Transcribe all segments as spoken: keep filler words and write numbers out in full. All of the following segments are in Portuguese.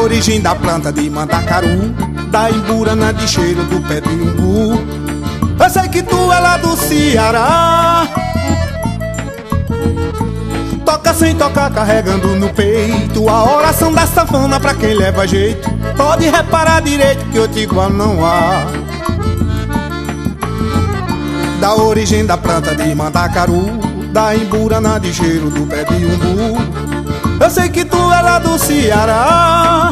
origem da planta de Mandacaru, da Imburana de cheiro do pé de umbu. Eu sei que tu é lá do Ceará. Toca sem tocar, carregando no peito a oração da sanfona pra quem leva jeito. Pode reparar direito que outro igual não há. Da origem da planta de Mandacaru, da Imburana de cheiro do pé de umbu. Eu sei que tu é lá do Ceará.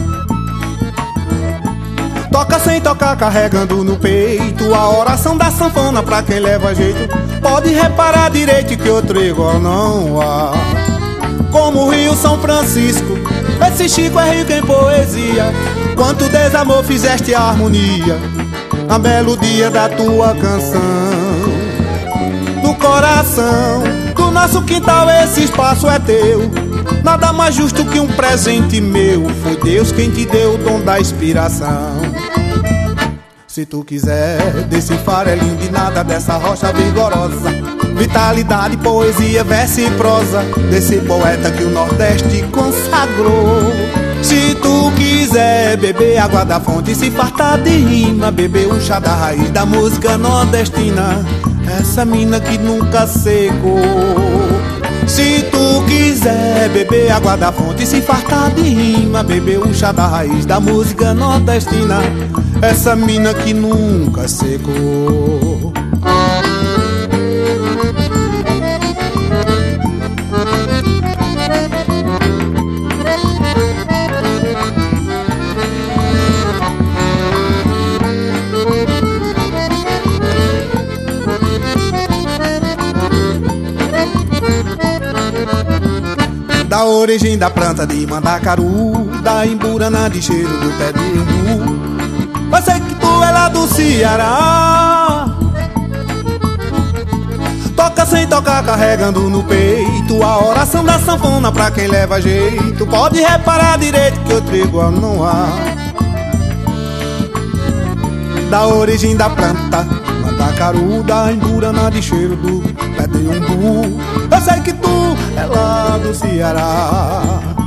Toca sem tocar, carregando no peito a oração da sanfona pra quem leva jeito. Pode reparar direito que outro igual não há. Como o Rio São Francisco, esse Chico é rico em poesia. Quanto desamor fizeste a harmonia, a melodia da tua canção. Do coração, do nosso quintal esse espaço é teu. Nada mais justo que um presente meu. Foi Deus quem te deu o dom da inspiração. Se tu quiser desse farelinho de nada, dessa rocha vigorosa, vitalidade, poesia, verso e prosa, desse poeta que o Nordeste consagrou. Se tu quiser beber água da fonte e se fartar de rima, beber um chá da raiz da música nordestina, essa mina que nunca secou. Se tu quiser beber água da fonte e se fartar de rima, beber um chá da raiz da música nordestina, essa mina que nunca secou. Da origem da planta de Mandacaru, da Imburana de cheiro do pé de umbu. Eu sei que tu é lá do Ceará. Toca sem tocar, carregando no peito a oração da sanfona pra quem leva jeito. Pode reparar direito que outro igual não há. Da origem da planta Mandacaru, da Imburana de cheiro do pé de umbu. Eu sei que tu é lá do Ceará.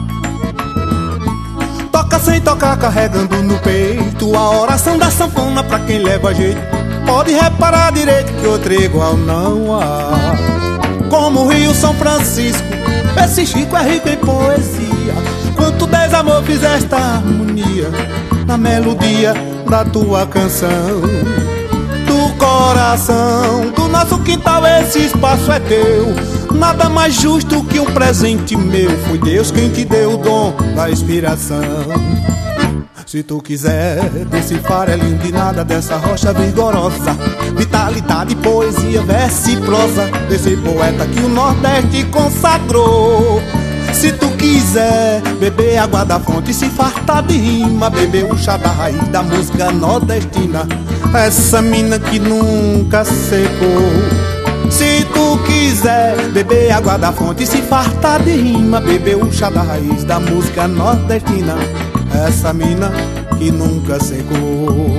Toca sem tocar, carregando no peito a oração da sanfona pra quem leva jeito. Pode reparar direito que outro igual não há. Como o Rio São Francisco, esse Chico é rico em poesia. Quanto desamor fizeste a harmonia, na melodia da tua canção. Do coração, do nosso quintal esse espaço é teu. Nada mais justo que um presente meu. Foi Deus quem te deu o dom da inspiração. Se tu quiser desse farelinho de nada, dessa rocha vigorosa, vitalidade, poesia, verso e prosa, desse poeta que o Nordeste consagrou. Se tu quiser beber água da fonte e se fartar de rima, beber um chá da raiz da música nordestina, essa mina que nunca secou. Se tu quiser beber água da fonte e se fartar de rima, beber um chá da raiz da música nordestina, essa mina que nunca secou.